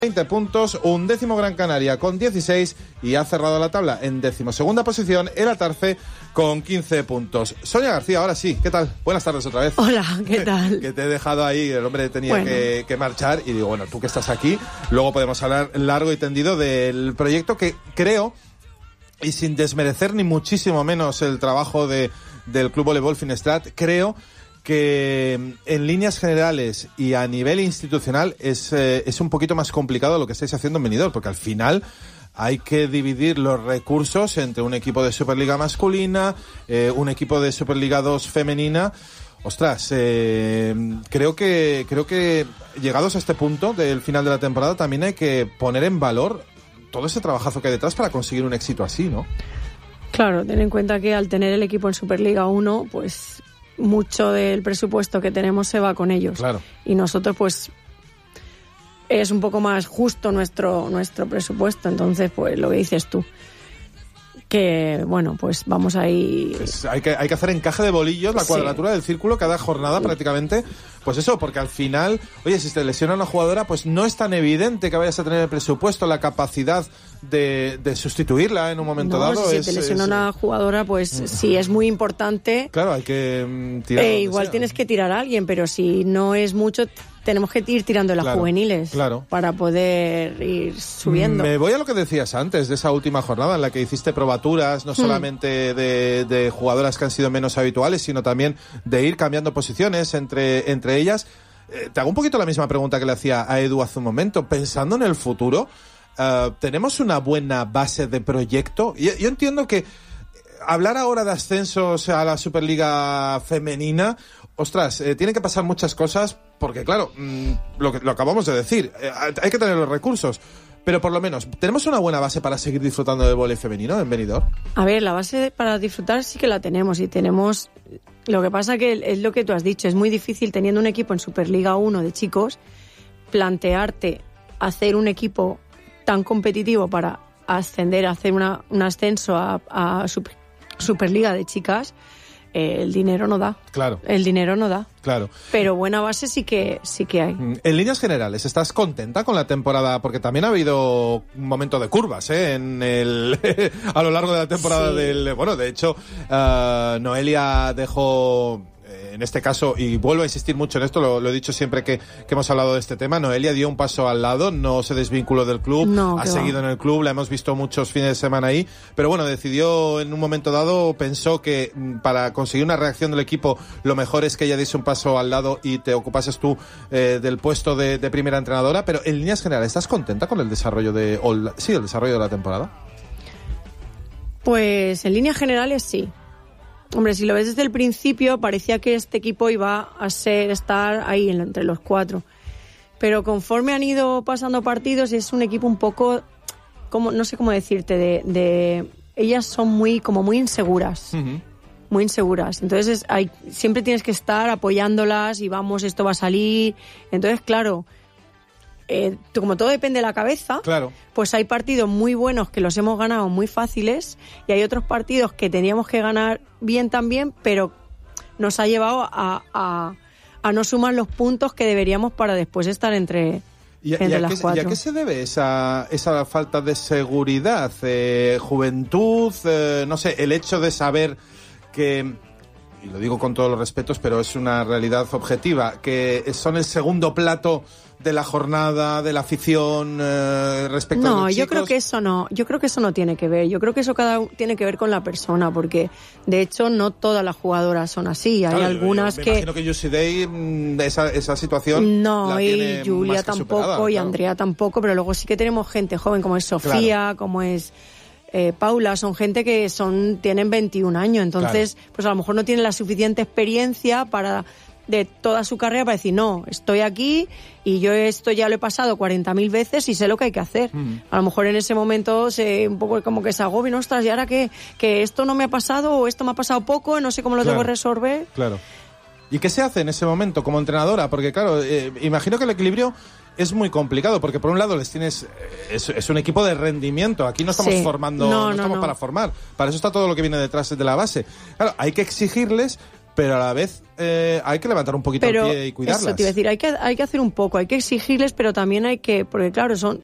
20 puntos, 11º Gran Canaria con 16 y ha cerrado la tabla en 12ª posición el Atarce con 15 puntos. Sonia García, ahora sí, ¿qué tal? Buenas tardes otra vez. Hola, ¿qué tal? Que te he dejado ahí, el hombre tenía que marchar y digo, bueno, tú que estás aquí, luego podemos hablar largo y tendido del proyecto que creo, y sin desmerecer ni muchísimo menos el trabajo del Club Voleibol Finestrat, creo que en líneas generales y a nivel institucional es un poquito más complicado lo que estáis haciendo en Benidorm, porque al final hay que dividir los recursos entre un equipo de Superliga masculina, un equipo de Superliga 2 femenina. Ostras, creo que llegados a este punto del final de la temporada también hay que poner en valor todo ese trabajazo que hay detrás para conseguir un éxito así, ¿no? Claro, ten en cuenta que al tener el equipo en Superliga 1, pues mucho del presupuesto que tenemos se va con ellos. Claro. Y nosotros, pues, es un poco más justo nuestro presupuesto. Entonces, pues, lo que dices tú, que, bueno, pues vamos ahí... Pues hay que hacer encaje de bolillos, la cuadratura del círculo cada jornada prácticamente. Pues eso, porque al final, oye, si te lesiona una jugadora, pues no es tan evidente que vayas a tener el presupuesto, la capacidad de sustituirla en un momento dado. Si te lesiona una jugadora, pues sí es muy importante. Claro, hay que tirar. Igual tienes que tirar a alguien, pero si no es mucho, tenemos que ir tirando las juveniles para poder ir subiendo. Me voy a lo que decías antes, de esa última jornada en la que hiciste probaturas, no solamente de jugadoras que han sido menos habituales, sino también de ir cambiando posiciones entre ellas. Te hago un poquito la misma pregunta que le hacía a Edu hace un momento. Pensando en el futuro, ¿tenemos una buena base de proyecto? Yo entiendo que hablar ahora de ascensos a la Superliga femenina, ostras, tiene que pasar muchas cosas, porque claro, lo acabamos de decir, hay que tener los recursos, pero por lo menos, ¿tenemos una buena base para seguir disfrutando del vóley femenino en Benidorm? A ver, la base para disfrutar sí que la tenemos, y tenemos... Lo que pasa que es lo que tú has dicho, es muy difícil teniendo un equipo en Superliga 1 de chicos, plantearte hacer un equipo tan competitivo para ascender, hacer un ascenso a Superliga de chicas. El dinero no da. Claro. El dinero no da. Claro. Pero buena base sí que hay. En líneas generales, ¿estás contenta con la temporada? Porque también ha habido un momento de curvas, a lo largo de la temporada de hecho, Noelia dejó... En este caso, y vuelvo a insistir mucho en esto, lo he dicho siempre que hemos hablado de este tema, Noelia dio un paso al lado, no se desvinculó del club, ha seguido en el club, la hemos visto muchos fines de semana ahí, pero bueno, decidió en un momento dado, pensó que para conseguir una reacción del equipo, lo mejor es que ella diese un paso al lado y te ocupases tú del puesto de primera entrenadora, pero en líneas generales, ¿estás contenta con el desarrollo el desarrollo de la temporada? Pues en líneas generales sí. Hombre, si lo ves desde el principio, parecía que este equipo iba a estar ahí entre los cuatro. Pero conforme han ido pasando partidos, es un equipo un poco, no sé cómo decirte, ellas son muy inseguras. Uh-huh. Muy inseguras. Entonces siempre tienes que estar apoyándolas y vamos, esto va a salir. Entonces, claro, como todo depende de la cabeza, pues hay partidos muy buenos que los hemos ganado muy fáciles y hay otros partidos que teníamos que ganar bien también, pero nos ha llevado a no sumar los puntos que deberíamos para después estar entre las cuatro. ¿Y a qué se debe esa falta de seguridad? Juventud, no sé, el hecho de saber que... y lo digo con todos los respetos, pero es una realidad objetiva, que son el segundo plato de la jornada, de la afición respecto a los chicos. No, yo creo que eso no tiene que ver. Yo creo que eso tiene que ver con la persona, porque de hecho no todas las jugadoras son así. Hay algunas me imagino que Jussi Day esa situación no, la y Julia tampoco, superada, y Andrea tampoco, pero luego sí que tenemos gente joven como es Sofía, como es Paula, son gente que tienen 21 años, entonces pues a lo mejor no tienen la suficiente experiencia de toda su carrera para decir, no, estoy aquí y yo esto ya lo he pasado 40.000 veces y sé lo que hay que hacer. A lo mejor en ese momento un poco como que se agobien, ostras, y ahora que esto no me ha pasado o esto me ha pasado poco, no sé cómo lo tengo que resolver. Claro. ¿Y qué se hace en ese momento como entrenadora? Porque claro, imagino que el equilibrio es muy complicado, porque por un lado les tienes es un equipo de rendimiento, aquí no estamos formando, no estamos para formar, para eso está todo lo que viene detrás de la base. Claro, hay que exigirles, pero a la vez hay que levantar un poquito el pie y cuidarlas. Eso te iba a decir, hay que hacer un poco, hay que exigirles, pero también hay que, porque claro, son